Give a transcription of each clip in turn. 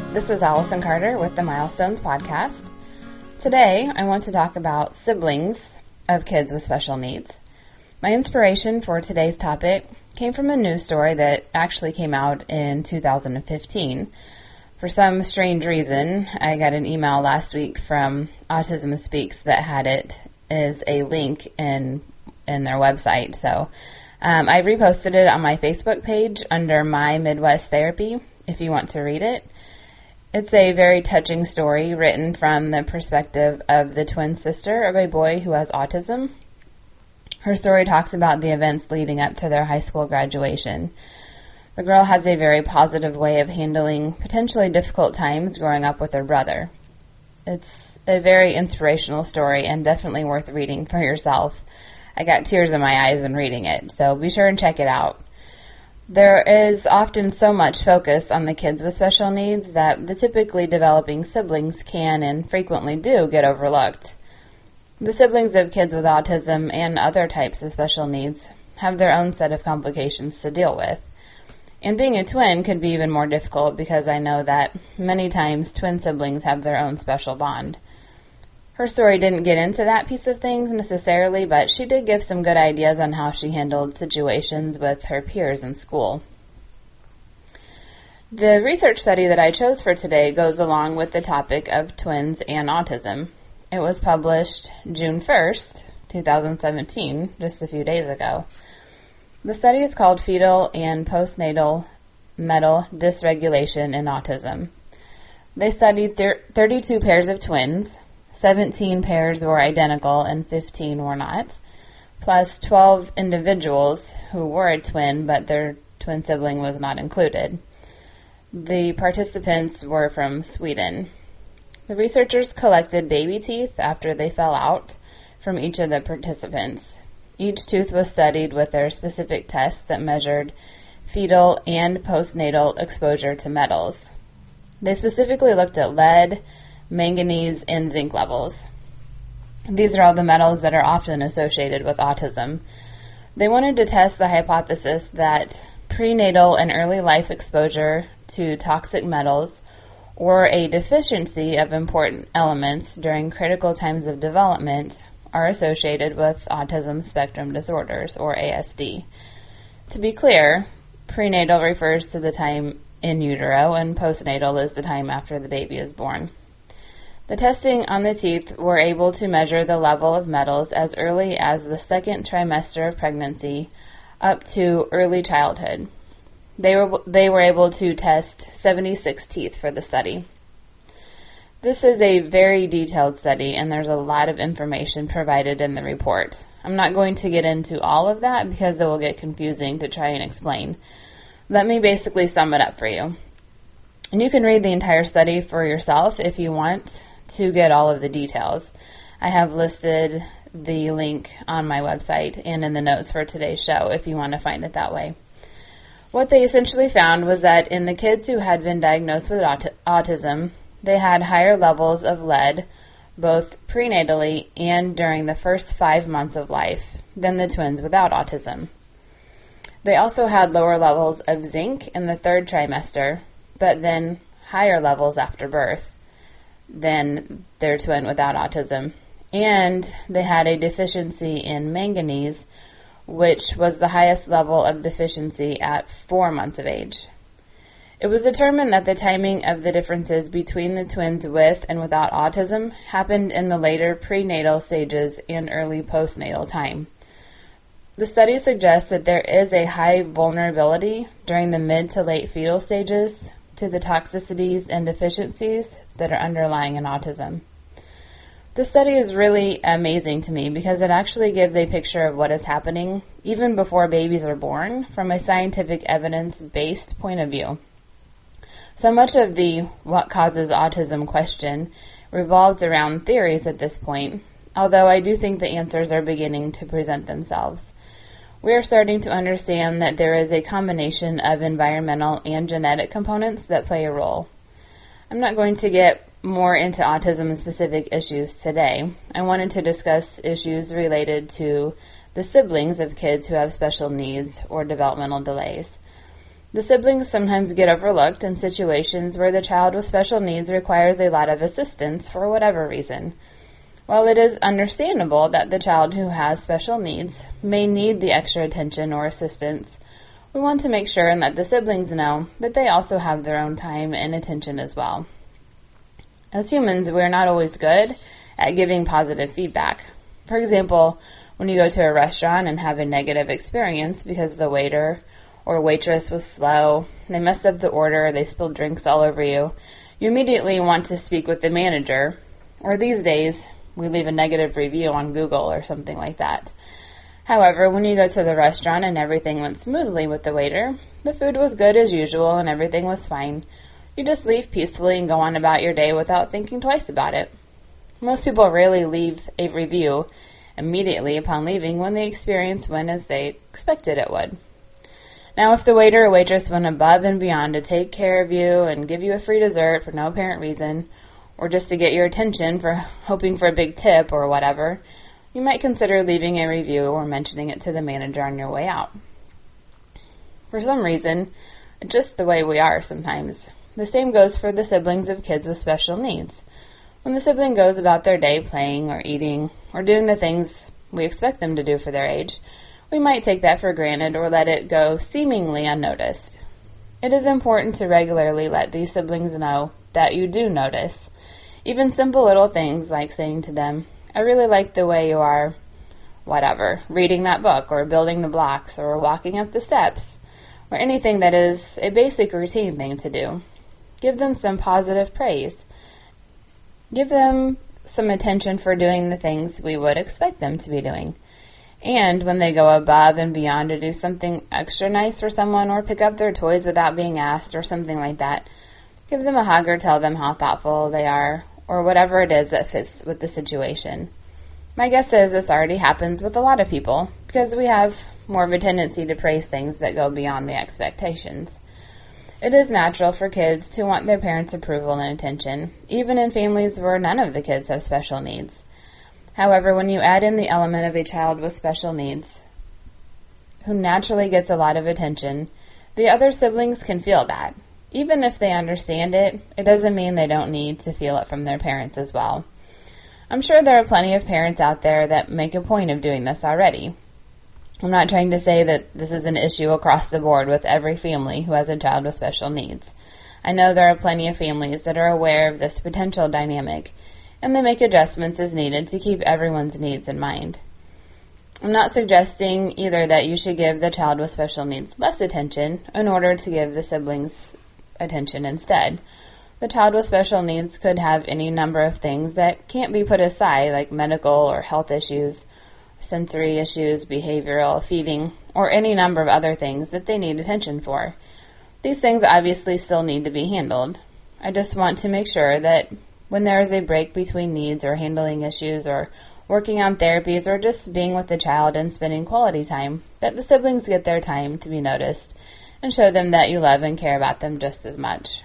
This is Allison Carter with the Milestones Podcast. Today, I want to talk about siblings of kids with special needs. My inspiration for today's topic came from a news story that actually came out in 2015. For some strange reason, I got an email last week from Autism Speaks that had it as a link in their website. So I reposted it on my Facebook page under My Midwest Therapy if you want to read it. It's a very touching story written from the perspective of the twin sister of a boy who has autism. Her story talks about the events leading up to their high school graduation. The girl has a very positive way of handling potentially difficult times growing up with her brother. It's a very inspirational story and definitely worth reading for yourself. I got tears in my eyes when reading it, so be sure and check it out. There is often so much focus on the kids with special needs that the typically developing siblings can and frequently do get overlooked. The siblings of kids with autism and other types of special needs have their own set of complications to deal with. And being a twin could be even more difficult because I know that many times twin siblings have their own special bond. Her story didn't get into that piece of things necessarily, but she did give some good ideas on how she handled situations with her peers in school. The research study that I chose for today goes along with the topic of twins and autism. It was published June 1st, 2017, just a few days ago. The study is called Fetal and Postnatal Metal Dysregulation in Autism. They studied 32 pairs of twins. 17 pairs were identical and 15 were not, plus 12 individuals who were a twin, but their twin sibling was not included. The participants were from Sweden. The researchers collected baby teeth after they fell out from each of the participants. Each tooth was studied with their specific tests that measured fetal and postnatal exposure to metals. They specifically looked at lead, manganese, and zinc levels. These are all the metals that are often associated with autism. They wanted to test the hypothesis that prenatal and early life exposure to toxic metals or a deficiency of important elements during critical times of development are associated with autism spectrum disorders, or ASD. To be clear, prenatal refers to the time in utero, and postnatal is the time after the baby is born. The testing on the teeth were able to measure the level of metals as early as the second trimester of pregnancy up to early childhood. They were able to test 76 teeth for the study. This is a very detailed study, and there's a lot of information provided in the report. I'm not going to get into all of that because it will get confusing to try and explain. Let me basically sum it up for you. And you can read the entire study for yourself if you want to get all of the details. I have listed the link on my website and in the notes for today's show if you want to find it that way. What they essentially found was that in the kids who had been diagnosed with autism, they had higher levels of lead, both prenatally and during the first 5 months of life, than the twins without autism. They also had lower levels of zinc in the third trimester, but then higher levels after birth than their twin without autism. And they had a deficiency in manganese, which was the highest level of deficiency at 4 months of age. It was determined that the timing of the differences between the twins with and without autism happened in the later prenatal stages and early postnatal time. The study suggests that there is a high vulnerability during the mid to late fetal stages to the toxicities and deficiencies that are underlying in autism. This study is really amazing to me because it actually gives a picture of what is happening even before babies are born from a scientific evidence-based point of view. So much of the what causes autism question revolves around theories at this point, although I do think the answers are beginning to present themselves. We are starting to understand that there is a combination of environmental and genetic components that play a role. I'm not going to get more into autism-specific issues today. I wanted to discuss issues related to the siblings of kids who have special needs or developmental delays. The siblings sometimes get overlooked in situations where the child with special needs requires a lot of assistance for whatever reason. While it is understandable that the child who has special needs may need the extra attention or assistance, we want to make sure and let the siblings know that they also have their own time and attention as well. As humans, we're not always good at giving positive feedback. For example, when you go to a restaurant and have a negative experience because the waiter or waitress was slow, they messed up the order, they spilled drinks all over you, you immediately want to speak with the manager, or these days, we leave a negative review on Google or something like that. However, when you go to the restaurant and everything went smoothly with the waiter, the food was good as usual and everything was fine, you just leave peacefully and go on about your day without thinking twice about it. Most people rarely leave a review immediately upon leaving when the experience went as they expected it would. Now, if the waiter or waitress went above and beyond to take care of you and give you a free dessert for no apparent reason, or just to get your attention for hoping for a big tip or whatever, you might consider leaving a review or mentioning it to the manager on your way out. For some reason, it's just the way we are sometimes. The same goes for the siblings of kids with special needs. When the sibling goes about their day playing or eating or doing the things we expect them to do for their age, we might take that for granted or let it go seemingly unnoticed. It is important to regularly let these siblings know that you do notice. Even simple little things like saying to them, "I really like the way you are," whatever, reading that book or building the blocks or walking up the steps, or anything that is a basic routine thing to do. Give them some positive praise. Give them some attention for doing the things we would expect them to be doing. And when they go above and beyond to do something extra nice for someone or pick up their toys without being asked or something like that, give them a hug or tell them how thoughtful they are or whatever it is that fits with the situation. My guess is this already happens with a lot of people because we have more of a tendency to praise things that go beyond the expectations. It is natural for kids to want their parents' approval and attention, even in families where none of the kids have special needs. However, when you add in the element of a child with special needs, who naturally gets a lot of attention, the other siblings can feel that. Even if they understand it, it doesn't mean they don't need to feel it from their parents as well. I'm sure there are plenty of parents out there that make a point of doing this already. I'm not trying to say that this is an issue across the board with every family who has a child with special needs. I know there are plenty of families that are aware of this potential dynamic, and they make adjustments as needed to keep everyone's needs in mind. I'm not suggesting either that you should give the child with special needs less attention in order to give the siblings attention instead. The child with special needs could have any number of things that can't be put aside, like medical or health issues, sensory issues, behavioral, feeding, or any number of other things that they need attention for. These things obviously still need to be handled. I just want to make sure that when there is a break between needs or handling issues or working on therapies or just being with the child and spending quality time, that the siblings get their time to be noticed and show them that you love and care about them just as much.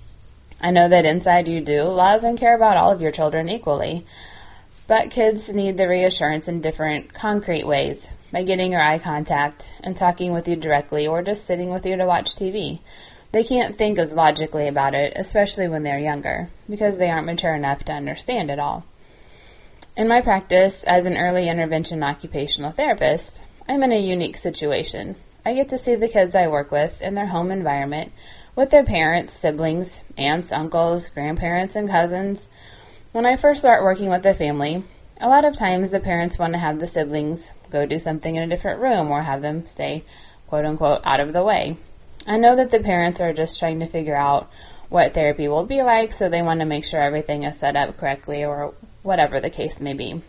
I know that inside you do love and care about all of your children equally, but kids need the reassurance in different, concrete ways, by getting your eye contact and talking with you directly or just sitting with you to watch TV. They can't think as logically about it, especially when they're younger, because they aren't mature enough to understand it all. In my practice as an early intervention occupational therapist, I'm in a unique situation. I get to see the kids I work with in their home environment, with their parents, siblings, aunts, uncles, grandparents, and cousins. When I first start working with a family, a lot of times the parents want to have the siblings go do something in a different room or have them stay, quote-unquote, out of the way. I know that the parents are just trying to figure out what therapy will be like, so they want to make sure everything is set up correctly or whatever the case may be.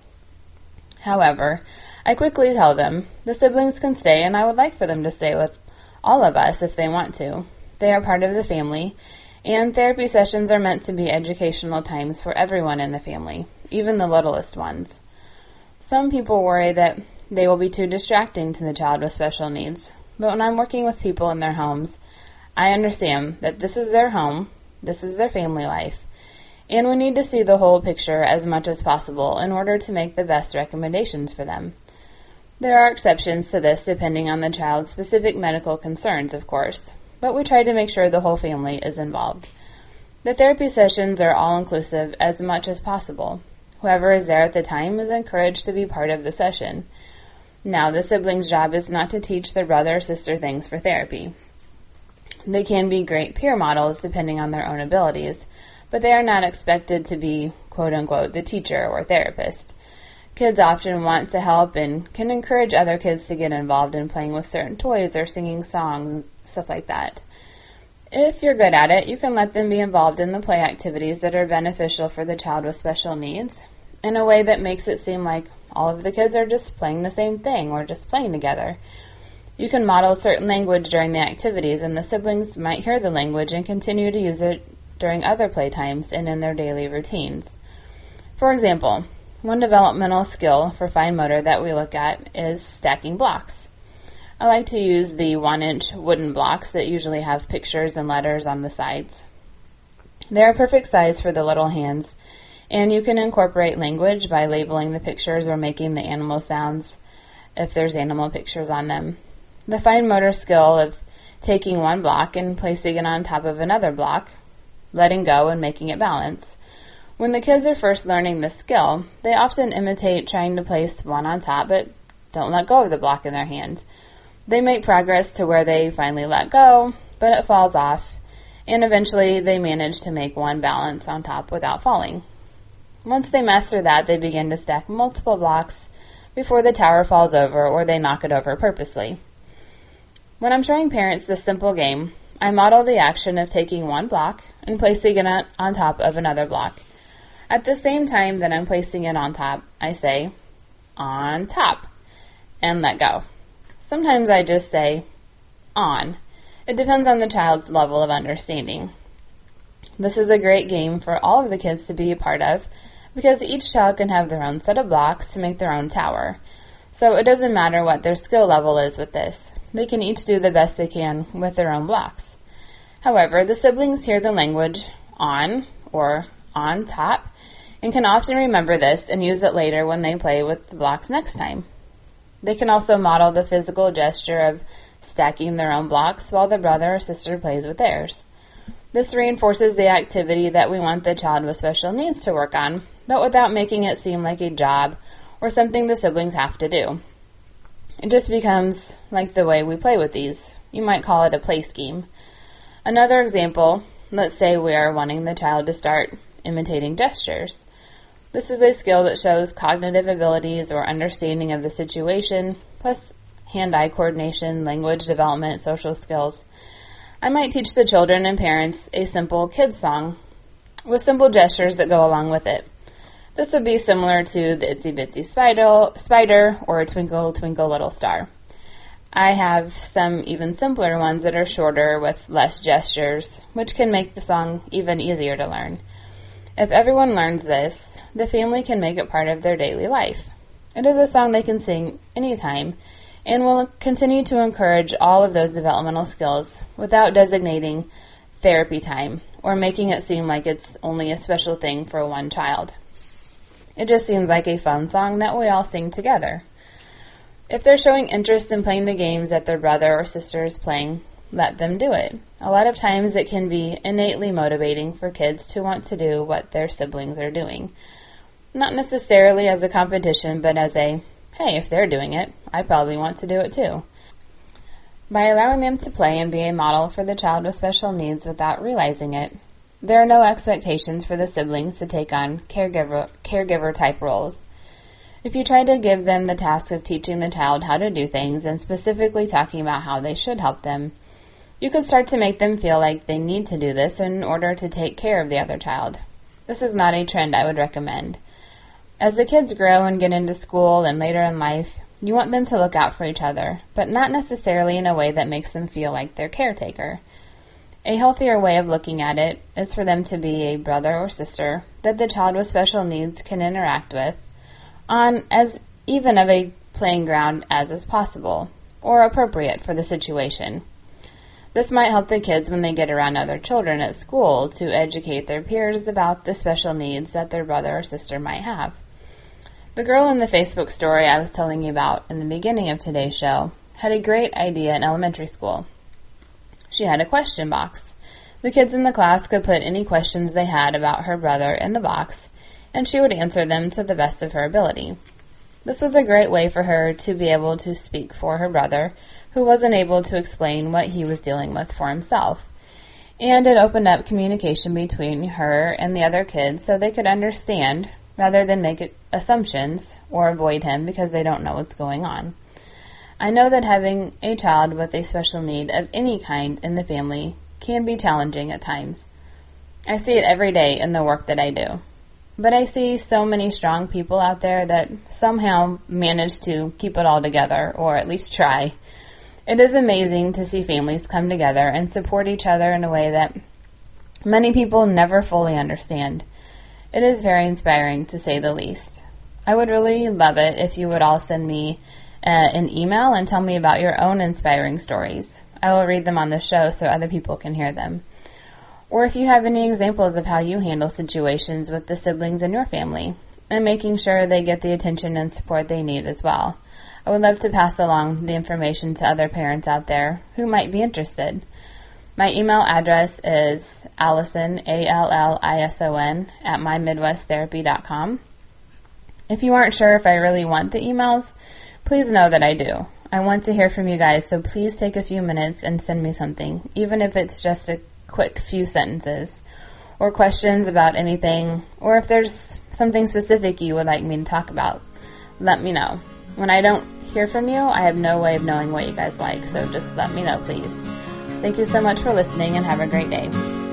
However, I quickly tell them the siblings can stay and I would like for them to stay with all of us if they want to. They are part of the family, and therapy sessions are meant to be educational times for everyone in the family, even the littlest ones. Some people worry that they will be too distracting to the child with special needs, but when I'm working with people in their homes, I understand that this is their home, this is their family life, and we need to see the whole picture as much as possible in order to make the best recommendations for them. There are exceptions to this depending on the child's specific medical concerns, of course, but we try to make sure the whole family is involved. The therapy sessions are all-inclusive as much as possible. Whoever is there at the time is encouraged to be part of the session. Now, the sibling's job is not to teach their brother or sister things for therapy. They can be great peer models depending on their own abilities, but they are not expected to be, quote-unquote, the teacher or therapist. Kids often want to help and can encourage other kids to get involved in playing with certain toys or singing songs, stuff like that. If you're good at it, you can let them be involved in the play activities that are beneficial for the child with special needs in a way that makes it seem like all of the kids are just playing the same thing or just playing together. You can model certain language during the activities, and the siblings might hear the language and continue to use it during other playtimes and in their daily routines. For example, one developmental skill for fine motor that we look at is stacking blocks. I like to use the 1-inch wooden blocks that usually have pictures and letters on the sides. They're a perfect size for the little hands, and you can incorporate language by labeling the pictures or making the animal sounds if there's animal pictures on them. The fine motor skill of taking one block and placing it on top of another block, letting go and making it balance. When the kids are first learning this skill, they often imitate trying to place one on top but don't let go of the block in their hand. They make progress to where they finally let go, but it falls off, and eventually they manage to make one balance on top without falling. Once they master that, they begin to stack multiple blocks before the tower falls over or they knock it over purposely. When I'm showing parents this simple game, I model the action of taking one block and placing it on top of another block. At the same time that I'm placing it on top, I say, on top, and let go. Sometimes I just say, on. It depends on the child's level of understanding. This is a great game for all of the kids to be a part of because each child can have their own set of blocks to make their own tower. So it doesn't matter what their skill level is with this. They can each do the best they can with their own blocks. However, the siblings hear the language on or on top and can often remember this and use it later when they play with the blocks next time. They can also model the physical gesture of stacking their own blocks while the brother or sister plays with theirs. This reinforces the activity that we want the child with special needs to work on, but without making it seem like a job or something the siblings have to do. It just becomes like the way we play with these. You might call it a play scheme. Another example, let's say we are wanting the child to start imitating gestures. This is a skill that shows cognitive abilities or understanding of the situation, plus hand-eye coordination, language development, social skills. I might teach the children and parents a simple kids song with simple gestures that go along with it. This would be similar to the Itsy Bitsy Spider or Twinkle Twinkle Little Star. I have some even simpler ones that are shorter with less gestures, which can make the song even easier to learn. If everyone learns this, the family can make it part of their daily life. It is a song they can sing anytime and will continue to encourage all of those developmental skills without designating therapy time or making it seem like it's only a special thing for one child. It just seems like a fun song that we all sing together. If they're showing interest in playing the games that their brother or sister is playing, let them do it. A lot of times it can be innately motivating for kids to want to do what their siblings are doing. Not necessarily as a competition, but as a, hey, if they're doing it, I probably want to do it too. By allowing them to play and be a model for the child with special needs without realizing it, there are no expectations for the siblings to take on caregiver type roles. If you try to give them the task of teaching the child how to do things and specifically talking about how they should help them, you can start to make them feel like they need to do this in order to take care of the other child. This is not a trend I would recommend. As the kids grow and get into school and later in life, you want them to look out for each other, but not necessarily in a way that makes them feel like their caretaker. A healthier way of looking at it is for them to be a brother or sister that the child with special needs can interact with on as even of a playing ground as is possible, or appropriate for the situation. This might help the kids when they get around other children at school to educate their peers about the special needs that their brother or sister might have. The girl in the Facebook story I was telling you about in the beginning of today's show had a great idea in elementary school. She had a question box. The kids in the class could put any questions they had about her brother in the box, and she would answer them to the best of her ability. This was a great way for her to be able to speak for her brother, who wasn't able to explain what he was dealing with for himself. And it opened up communication between her and the other kids so they could understand rather than make assumptions or avoid him because they don't know what's going on. I know that having a child with a special need of any kind in the family can be challenging at times. I see it every day in the work that I do. But I see so many strong people out there that somehow manage to keep it all together, or at least try. It is amazing to see families come together and support each other in a way that many people never fully understand. It is very inspiring, to say the least. I would really love it if you would all send me an email and tell me about your own inspiring stories. I will read them on the show so other people can hear them. Or if you have any examples of how you handle situations with the siblings in your family, and making sure they get the attention and support they need as well. I would love to pass along the information to other parents out there who might be interested. My email address is Allison, Allison, at mymidwesttherapy.com. If you aren't sure if I really want the emails, please know that I do. I want to hear from you guys, so please take a few minutes and send me something, even if it's just a quick few sentences, or questions about anything, or if there's something specific you would like me to talk about, let me know. When I don't hear from you, I have no way of knowing what you guys like, so just let me know, please. Thank you so much for listening, and have a great day.